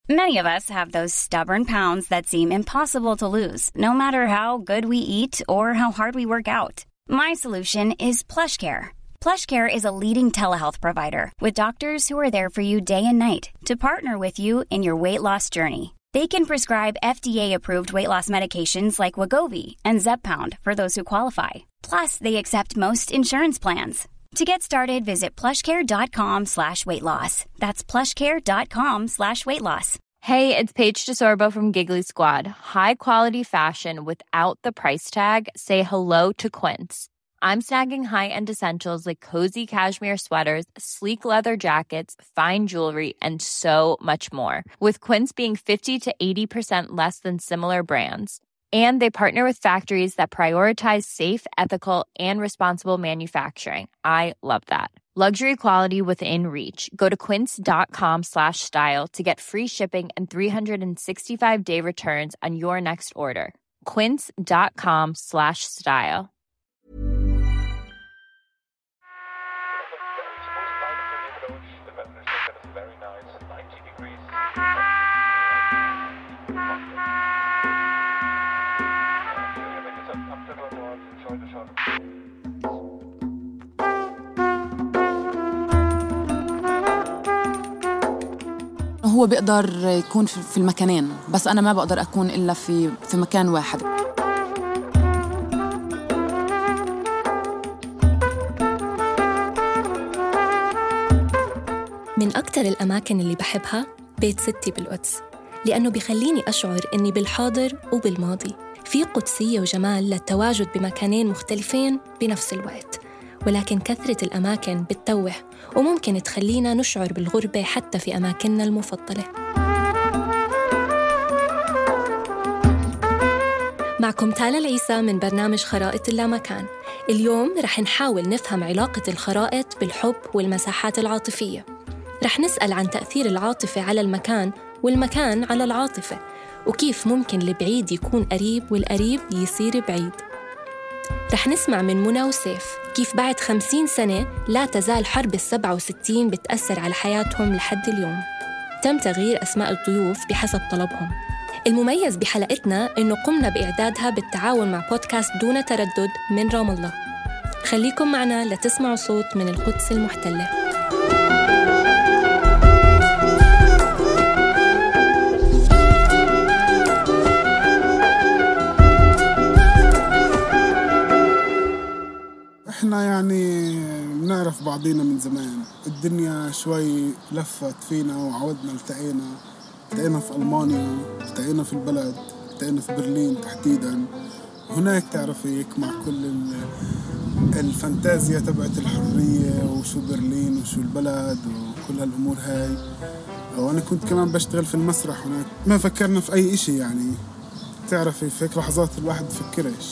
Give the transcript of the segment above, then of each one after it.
Many of us have those stubborn pounds that seem impossible to lose, no matter how good we eat or how hard we work out. My solution is PlushCare. PlushCare is a leading telehealth provider with doctors who are there for you day and night to partner with you in your weight loss journey. They can prescribe FDA-approved weight loss medications like Wegovy and Zepbound for those who qualify. Plus, they accept most insurance plans. To get started, visit plushcare.com/weightloss. That's plushcare.com/weightloss. Hey, it's Paige DeSorbo from Giggly Squad. High quality fashion without the price tag. Say hello to Quince. I'm snagging high-end essentials like cozy cashmere sweaters, sleek leather jackets, fine jewelry, and so much more. With Quince being 50 to 80% less than similar brands. And they partner with factories that prioritize safe, ethical, and responsible manufacturing. I love that. Luxury quality within reach. Go to quince.com/style to get free shipping and 365-day returns on your next order. quince.com/style. هو بيقدر يكون في المكانين، بس أنا ما بقدر أكون إلا في مكان واحد. من أكتر الأماكن اللي بحبها بيت ستي بالقدس، لأنه بيخليني أشعر إني بالحاضر وبالماضي، في قدسية وجمال للتواجد بمكانين مختلفين بنفس الوقت. ولكن كثرة الأماكن بتتوه وممكن تخلينا نشعر بالغربة حتى في أماكننا المفضلة. معكم تالا العيسى من برنامج خرائط اللامكان. اليوم رح نحاول نفهم علاقة الخرائط بالحب والمساحات العاطفية. رح نسأل عن تأثير العاطفة على المكان والمكان على العاطفة، وكيف ممكن البعيد يكون قريب والقريب يصير بعيد. رح نسمع من منى وسيف كيف بعد 50 سنة لا تزال حرب 67 بتأثر على حياتهم لحد اليوم. تم تغيير أسماء الضيوف بحسب طلبهم. المميز بحلقتنا إنه قمنا بإعدادها بالتعاون مع بودكاست دون تردد من رام الله. خليكم معنا لتسمعوا صوت من القدس المحتلة. احنا يعني بنعرف بعضينا من زمان. الدنيا شوي لفت فينا وعودنا، التقينا في ألمانيا، التقينا في البلد، التقينا في برلين تحديدا. هناك تعرفي مع كل الفانتازيا تبعت الحرية وشو برلين وشو البلد وكل هالأمور هاي. وأنا كنت كمان بشتغل في المسرح هناك، ما فكرنا في أي إشي يعني. تعرفي في لحظات الواحد بفكرش.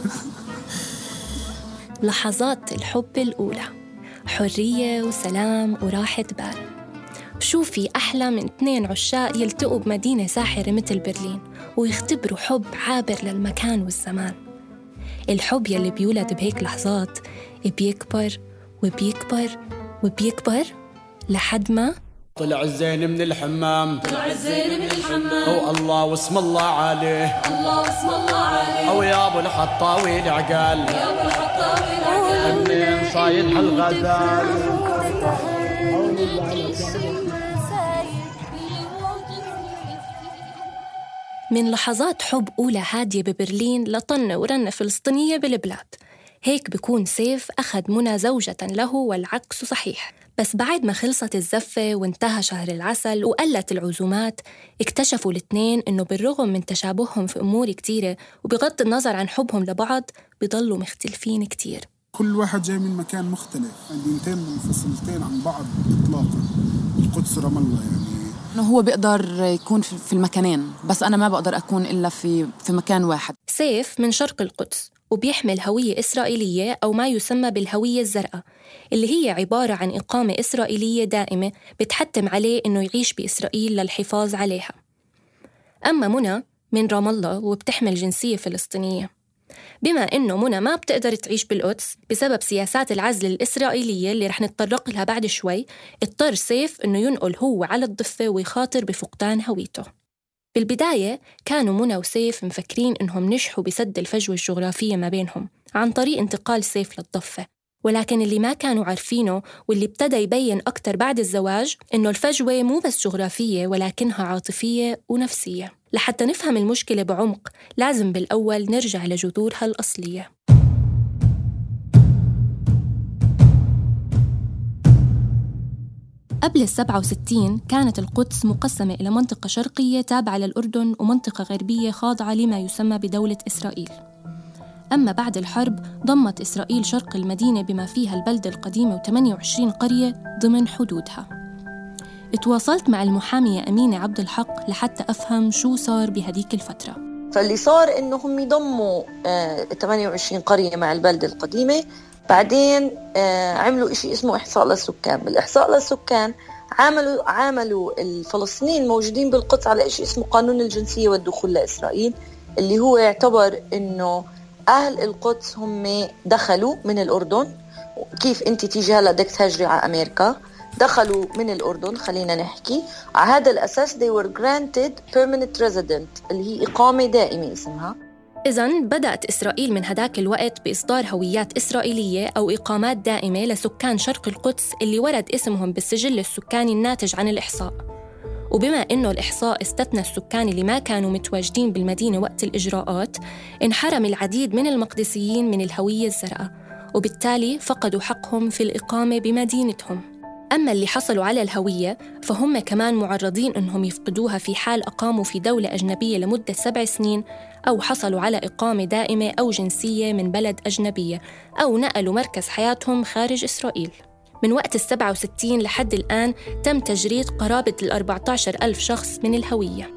لحظات الحب الأولى، حرية وسلام وراحة بال. شو في أحلى من 2 عشاق يلتقوا بمدينة ساحرة مثل برلين ويختبروا حب عابر للمكان والزمان. الحب يلي بيولد بهيك لحظات بيكبر وبيكبر وبيكبر لحد ما طلع الزين من الحمام، أو الله واسم الله عليه، أو يا أبو الحطاوي العقال، منين صايد هالغزال. من لحظات حب أولى هادية ببرلين لطنة ورنة فلسطينية بالبلاد. هيك بيكون سيف أخذ منى زوجة له والعكس صحيح. بس بعد ما خلصت الزفة وانتهى شهر العسل وقلت العزومات، اكتشفوا الاثنين إنه بالرغم من تشابههم في أمور كتيرة وبغض النظر عن حبهم لبعض بيضلوا مختلفين كتير. كل واحد جاي من مكان مختلف، مدينتين منفصلتين عن بعض إطلاقا، القدس ورام الله يعني. هو بيقدر يكون في المكانين، بس أنا ما بقدر أكون إلا في مكان واحد. سيف من شرق القدس وبيحمل هوية إسرائيلية أو ما يسمى بالهوية الزرقاء، اللي هي عبارة عن إقامة إسرائيلية دائمة بتحتم عليه إنه يعيش بإسرائيل للحفاظ عليها. أما منى من رام الله وبتحمل جنسية فلسطينية. بما إنه منى ما بتقدر تعيش بالقدس بسبب سياسات العزل الإسرائيلية اللي رح نتطرق لها بعد شوي، اضطر سيف إنه ينقل هو على الضفة ويخاطر بفقدان هويته. بالبداية كانوا منى وسيف مفكرين إنهم نجحوا بسد الفجوة الجغرافية ما بينهم عن طريق انتقال سيف للضفة، ولكن اللي ما كانوا عارفينه واللي ابتدى يبين أكتر بعد الزواج إنه الفجوة مو بس جغرافية ولكنها عاطفية ونفسية. لحتى نفهم المشكلة بعمق لازم بالأول نرجع لجذورها الأصلية. قبل 67 كانت القدس مقسمة إلى منطقة شرقية تابعة للأردن ومنطقة غربية خاضعة لما يسمى بدولة إسرائيل. أما بعد الحرب ضمت إسرائيل شرق المدينة بما فيها البلدة القديمة و28 قرية ضمن حدودها. اتواصلت مع المحامية أمينة عبد الحق لحتى أفهم شو صار بهديك الفترة. فاللي صار إنهم يضموا 28 قرية مع البلدة القديمة، بعدين عملوا إشي اسمه إحصاء للسكان. بالإحصاء للسكان عاملوا الفلسطينيين الموجودين بالقدس على إشي اسمه قانون الجنسية والدخول لإسرائيل، اللي هو يعتبر إنه أهل القدس هم دخلوا من الأردن. كيف أنت تيجي هلا بدك تهاجري على أمريكا، دخلوا من الأردن، خلينا نحكي على هذا الأساس they were granted permanent resident اللي هي إقامة دائمة اسمها. إذن بدأت إسرائيل من هداك الوقت بإصدار هويات إسرائيلية أو إقامات دائمة لسكان شرق القدس اللي ورد اسمهم بالسجل السكاني الناتج عن الإحصاء. وبما إنه الإحصاء استثنى السكان اللي ما كانوا متواجدين بالمدينة وقت الإجراءات، انحرم العديد من المقدسيين من الهوية الزرقاء، وبالتالي فقدوا حقهم في الإقامة بمدينتهم. أما اللي حصلوا على الهوية فهم كمان معرضين إنهم يفقدوها في حال أقاموا في دولة أجنبية لمدة 7 سنين، أو حصلوا على إقامة دائمة أو جنسية من بلد أجنبية، أو نقلوا مركز حياتهم خارج إسرائيل. من وقت 67 لحد الآن تم تجريد قرابة 14,000 شخص من الهوية.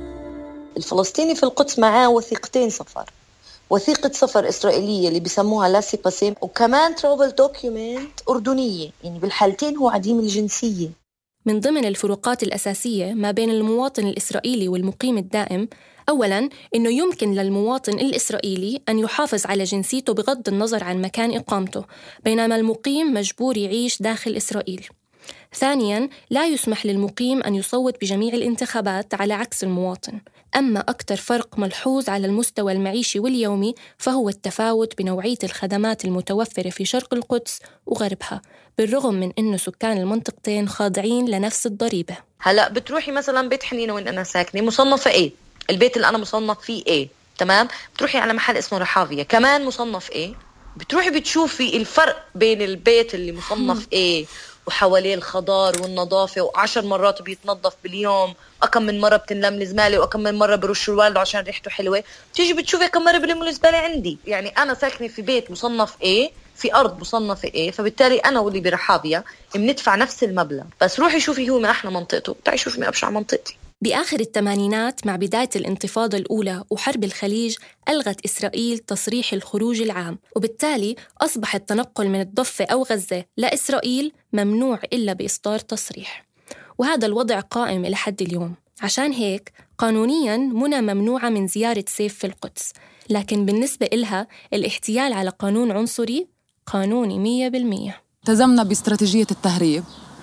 الفلسطيني في القدس معاه وثيقتين سفر، وثيقة سفر إسرائيلية اللي بيسموها لاسي باسيم، وكمان ترافل دوكيومنت أردنية، يعني بالحالتين هو عديم الجنسية. من ضمن الفروقات الأساسية ما بين المواطن الإسرائيلي والمقيم الدائم، أولاً إنه يمكن للمواطن الإسرائيلي أن يحافظ على جنسيته بغض النظر عن مكان إقامته، بينما المقيم مجبور يعيش داخل إسرائيل. ثانياً لا يسمح للمقيم أن يصوت بجميع الانتخابات على عكس المواطن. أما أكثر فرق ملحوظ على المستوى المعيشي واليومي فهو التفاوت بنوعية الخدمات المتوفرة في شرق القدس وغربها، بالرغم من أنه سكان المنطقتين خاضعين لنفس الضريبة. هلأ بتروحي مثلاً بيت حنينة وين أنا ساكنة مصنفة إيه، البيت اللي أنا مصنف فيه إيه، تمام؟ بتروحي على محل اسمه رحابية كمان مصنف إيه، بتروحي بتشوفي الفرق بين البيت اللي مصنف إيه وحواليه الخضار والنظافة، و10 مرات بيتنظف باليوم، وكم من مرة بتنلم الزبالة، وكم من مرة برش الوالد عشان ريحته حلوة، تيجي بتشوفي كم مرة بلموا الزبالة عندي. يعني أنا ساكنة في بيت مصنف إيه في أرض مصنفة إيه، فبالتالي أنا واللي برحابية بندفع نفس المبلغ. بس روحي شوفي هو من أحلى منطقته، تعي شوفي من أبشع منطقتي. بآخر الثمانينات مع بداية الانتفاضة الأولى وحرب الخليج ألغت إسرائيل تصريح الخروج العام، وبالتالي أصبح التنقل من الضفة أو غزة لإسرائيل ممنوع إلا بإصدار تصريح، وهذا الوضع قائم لحد اليوم. عشان هيك قانونياً منى ممنوعة من زيارة سيف في القدس، لكن بالنسبة إلها الاحتيال على قانون عنصري قانوني 100%. التزمنا باستراتيجية التهريب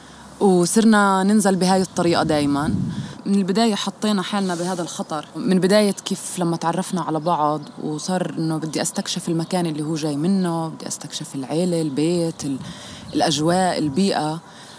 وصرنا ننزل بهاي الطريقة دايماً. من البداية حطينا حالنا بهذا الخطر، من بداية كيف لما تعرفنا على بعض وصار إنه بدي أستكشف المكان اللي هو جاي منه، بدي أستكشف العيلة، البيت، الأجواء، البيئة،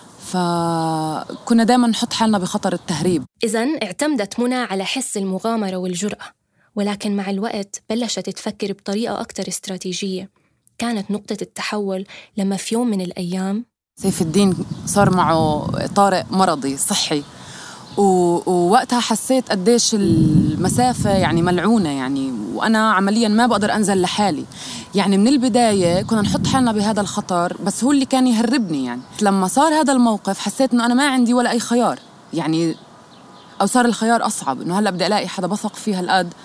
فكنا دايماً نحط حالنا بخطر التهريب. إذن اعتمدت منى على حس المغامرة والجرأة، ولكن مع الوقت بلشت تفكر بطريقة أكتر استراتيجية. كانت نقطة التحول لما في يوم من الأيام سيف الدين صار معه طارئ مرضي صحي، ووقتها حسيت قديش المسافة يعني ملعونة، يعني وأنا عملياً ما بقدر أنزل لحالي. يعني من البداية كنا نحط حالنا بهذا الخطر، بس هو اللي كان يهربني. يعني لما صار هذا الموقف حسيت إنه أنا ما عندي ولا أي خيار، يعني أو صار الخيار أصعب، إنه هلأ بدي ألاقي حدا بثق فيها القد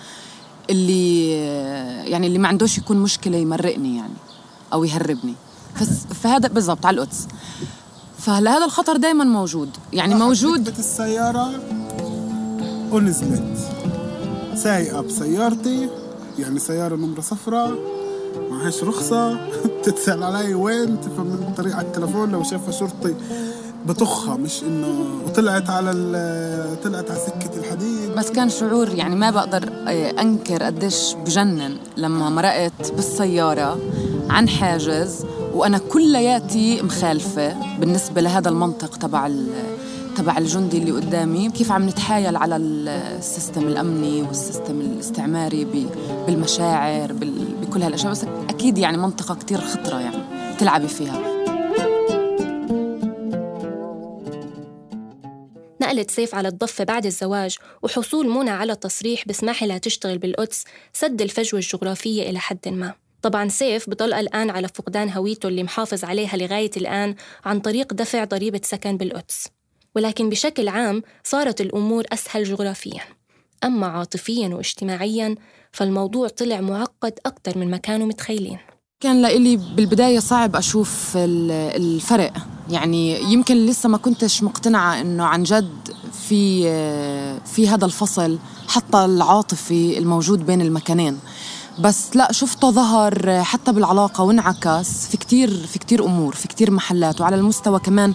اللي ما عندوش يكون مشكلة يمرقني يعني أو يهربني. فهذا بالضبط على القدس. فهذا الخطر دايما موجود، يعني موجود. ركبت السيارة ونزلت سايقة بسيارتي، يعني سيارة نمرة صفراء معهاش رخصة تتسأل علي وين، تفهم من طريقة على التلفون لو شافها شرطي بطخها، مش إنه طلعت على سكة الحديد. بس كان شعور يعني ما بقدر أنكر قديش بجنن لما مرقت بالسيارة عن حاجز وأنا كلياتي مخالفة بالنسبة لهذا المنطق تبع الجندي اللي قدامي، كيف عم نتحايل على السيستم الأمني والسيستم الاستعماري بالمشاعر بكل هالأشياء. بس أكيد يعني منطقة كتير خطرة يعني تلعبي فيها. نقلت سيف على الضفة بعد الزواج، وحصول منى على تصريح بسماح لها تشتغل بالقدس سد الفجوة الجغرافية إلى حد ما. طبعاً سيف بضل الآن على فقدان هويته اللي محافظ عليها لغاية الآن عن طريق دفع ضريبة سكن بالقدس، ولكن بشكل عام صارت الأمور أسهل جغرافياً. أما عاطفياً واجتماعياً فالموضوع طلع معقد أكتر من ما كانوا متخيلين. كان لإلي بالبداية صعب أشوف الفرق، يعني يمكن لسه ما كنتش مقتنعة إنه عن جد في هذا الفصل حتى العاطفي الموجود بين المكانين، بس لا شفته ظهر حتى بالعلاقة وانعكس في كتير أمور، في كتير محلات، وعلى المستوى كمان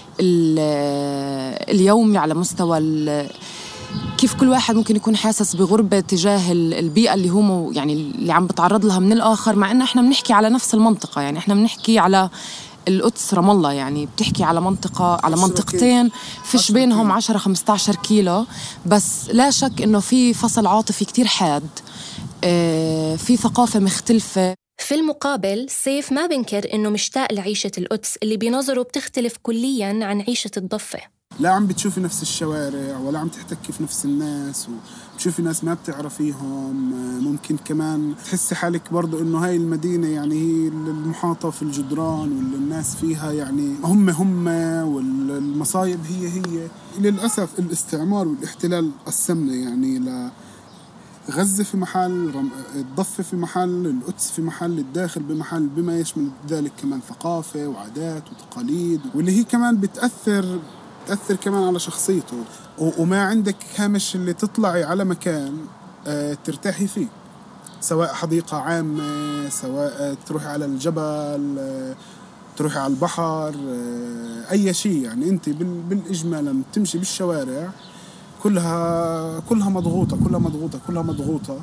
اليومي، على مستوى كيف كل واحد ممكن يكون حاسس بغربة تجاه البيئة اللي هو يعني اللي عم بتعرض لها من الآخر، مع إن إحنا بنحكي على نفس المنطقة. يعني إحنا بنحكي على القدس رام الله، يعني بتحكي على منطقتين فيش بينهم 10-15 كيلو، بس لا شك إنه في فصل عاطفي كتير حاد، في ثقافة مختلفة. في المقابل سيف ما بنكر إنه مشتاق لعيشة القدس اللي بنظره بتختلف كلياً عن عيشة الضفة. لا عم بتشوفي نفس الشوارع ولا عم تحتكي في نفس الناس، وبتشوفي ناس ما بتعرفيهم. ممكن كمان تحسي حالك برضو إنه هاي المدينة يعني هي المحاطة في الجدران والناس فيها يعني هم والمصايب هي. للأسف الاستعمار والاحتلال قسمنا يعني غزة في محل، الضفة في محل، القدس في محل، الداخل بمحل، بما يشمل ذلك كمان ثقافة وعادات وتقاليد، واللي هي كمان بتأثر كمان على شخصيته. وما عندك هامش اللي تطلعي على مكان ترتاحي فيه، سواء حديقة عامة، سواء تروحي على الجبل، تروحي على البحر، أي شيء. يعني أنت بالإجمال لما تمشي بالشوارع كلها مضغوطة،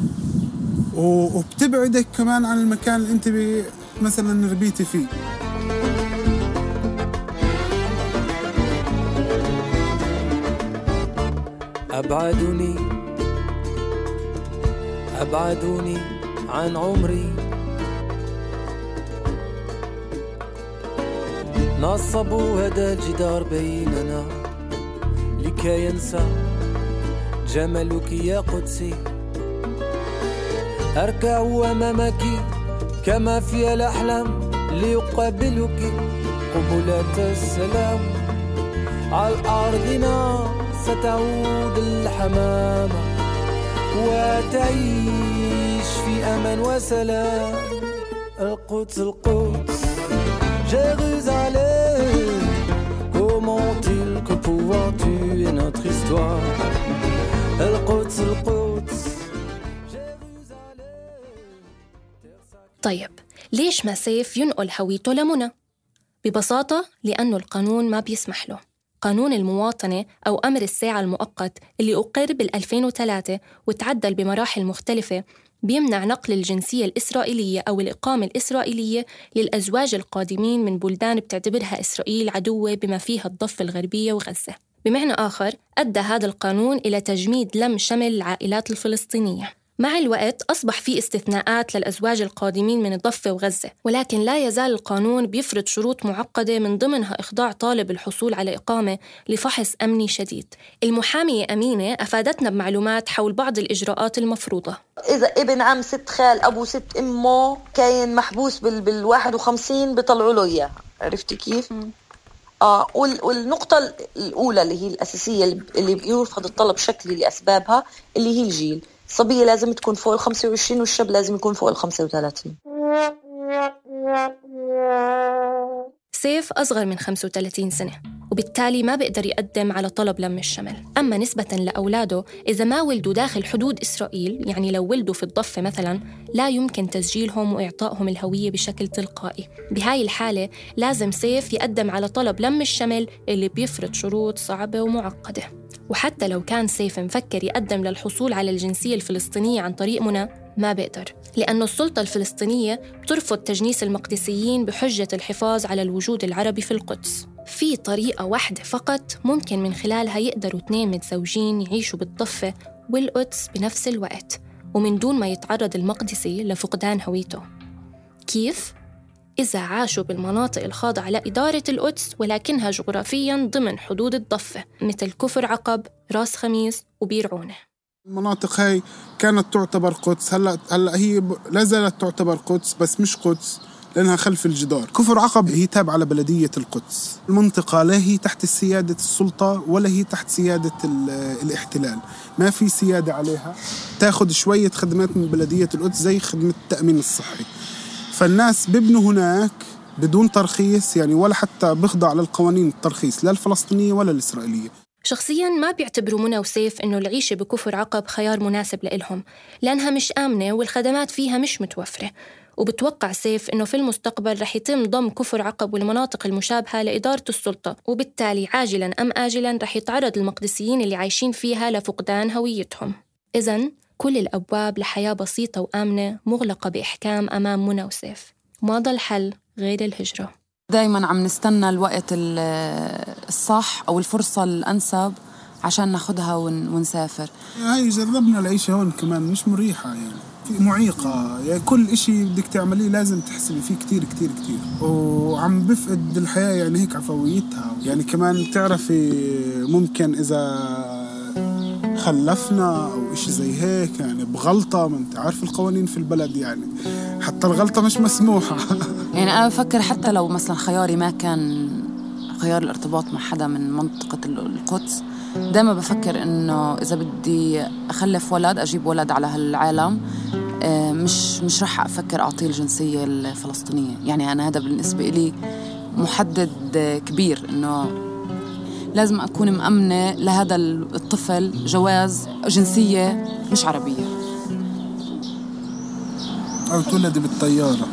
وبتبعدك كمان عن المكان اللي أنت مثلا ربيتي فيه. أبعدوني عن عمري، نصبوا هذا الجدار بيننا لكي ينسى جمالك يا قدسي. أركع أمامك كما في الأحلام ليقابلك قبلات السلام. على أرضنا ستعود الحمامة وتعيش في أمان وسلام. القدس Jérusalem, comment-il que pouvoir tuer notre histoire? القدس طيب ليش ما سيف ينقل هويته لمنى؟ ببساطة لأنه القانون ما بيسمح له. قانون المواطنة أو أمر الساعة المؤقت اللي أقر بال2003 وتعدل بمراحل مختلفة بيمنع نقل الجنسية الإسرائيلية أو الإقامة الإسرائيلية للأزواج القادمين من بلدان بتعتبرها إسرائيل عدوة بما فيها الضفة الغربية وغزة. بمعنى آخر أدى هذا القانون إلى تجميد لم شمل العائلات الفلسطينية. مع الوقت أصبح في استثناءات للأزواج القادمين من الضفة وغزة، ولكن لا يزال القانون بيفرض شروط معقدة من ضمنها إخضاع طالب الحصول على إقامة لفحص أمني شديد. المحامية أمينة أفادتنا بمعلومات حول بعض الإجراءات المفروضة. إذا ابن عم ست خال أبو ست أمه كاين محبوس بال51 بيطلعوا له إياه، عرفتي كيف؟ والنقطة الأولى اللي هي الأساسية اللي بيرفض الطلب شكلي لأسبابها اللي هي الجيل. الصبية لازم تكون فوق 25 والشاب لازم يكون فوق 35. سيف أصغر من 35 سنة، وبالتالي ما بيقدر يقدم على طلب لم الشمل. أما نسبة لأولاده، إذا ما ولدوا داخل حدود إسرائيل، يعني لو ولدوا في الضفة مثلاً، لا يمكن تسجيلهم وإعطائهم الهوية بشكل تلقائي. بهاي الحالة لازم سيف يقدم على طلب لم الشمل اللي بيفرض شروط صعبة ومعقدة. وحتى لو كان سيف مفكر يقدم للحصول على الجنسية الفلسطينية عن طريق منى، ما بيقدر، لأن السلطة الفلسطينية بترفض تجنيس المقدسيين بحجة الحفاظ على الوجود العربي في القدس. في طريقة واحدة فقط ممكن من خلالها يقدروا 2 متزوجين يعيشوا بالضفة والقدس بنفس الوقت ومن دون ما يتعرض المقدسي لفقدان هويته. كيف؟ إذا عاشوا بالمناطق الخاضعة لإدارة القدس ولكنها جغرافياً ضمن حدود الضفة، مثل كفر عقب، راس خميس وبير عونة. المناطق هاي كانت تعتبر قدس، هلأ هي لا زالت تعتبر قدس، بس مش قدس لأنها خلف الجدار. كفر عقب هي تابعة لبلدية القدس. المنطقة لا هي تحت سيادة السلطة ولا هي تحت سيادة الاحتلال، ما في سيادة عليها. تاخد شوية خدمات من بلدية القدس زي خدمة التأمين الصحي. فالناس بيبنوا هناك بدون ترخيص، يعني ولا حتى بيخضع للقوانين الترخيص لا الفلسطينية ولا الإسرائيلية. شخصياً ما بيعتبروا منى وسيف إنه العيشة بكفر عقب خيار مناسب لإلهم، لأنها مش آمنة والخدمات فيها مش متوفرة. وبتوقع سيف إنه في المستقبل رح يتم ضم كفر عقب والمناطق المشابهة لإدارة السلطة، وبالتالي عاجلاً أم آجلاً رح يتعرض المقدسيين اللي عايشين فيها لفقدان هويتهم. إذن كل الأبواب لحياة بسيطة وآمنة مغلقة بإحكام أمام منى وسيف. ما ضل حل غير الهجرة. دايماً عم نستنى الوقت الصح أو الفرصة الأنسب عشان ناخدها ونسافر. هاي جربنا العيشة هون كمان مش مريحة، يعني في معيقة، يعني كل إشي بدك تعمليه لازم تحسبي فيه كتير كتير كتير، وعم بفقد الحياة يعني هيك عفويتها. يعني كمان تعرفي ممكن إذا خلفنا أو إشي زي هيك يعني بغلطة، ما أنت عارف القوانين في البلد يعني حتى الغلطة مش مسموحة. يعني أنا بفكر حتى لو مثلا خياري ما كان خيار الارتباط مع حدا من منطقة القدس، دائما بفكر إنه إذا بدي أخلف ولد أجيب ولد على هالعالم، مش رح أفكر أعطيه الجنسية الفلسطينية. يعني أنا هذا بالنسبة إلي محدد كبير، إنه لازم أكون مأمنة لهذا الطفل جواز جنسية مش عربية. أو تولد بالطيارة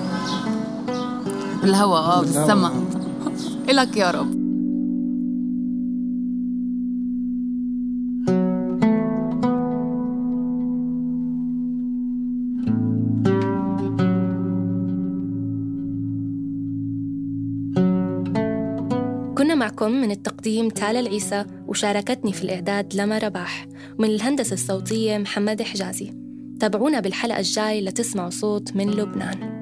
بالهواء بالسماء. إلك يا رب. كنا معكم من التقديم تالا العيسى، وشاركتني في الإعداد لما رباح، ومن الهندسة الصوتية محمد حجازي. تابعونا بالحلقة الجاي لتسمعوا صوت من لبنان.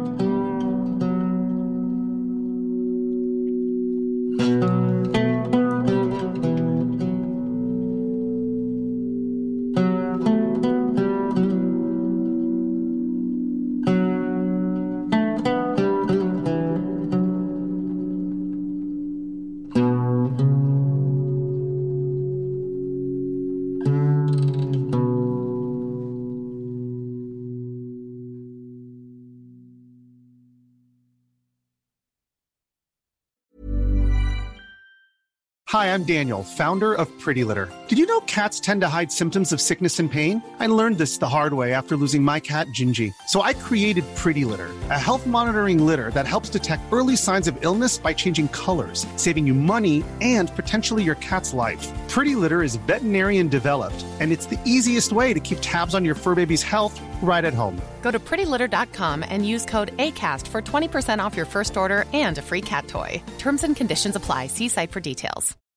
Hi, I'm Daniel, founder of Pretty Litter. Did you know cats tend to hide symptoms of sickness and pain? I learned this the hard way after losing my cat, Gingy. So I created Pretty Litter, a health monitoring litter that helps detect early signs of illness by changing colors, saving you money and potentially your cat's life. Pretty Litter is veterinarian developed, and it's the easiest way to keep tabs on your fur baby's health right at home. Go to prettylitter.com and use code ACAST for 20% off your first order and a free cat toy. Terms and conditions apply. See site for details.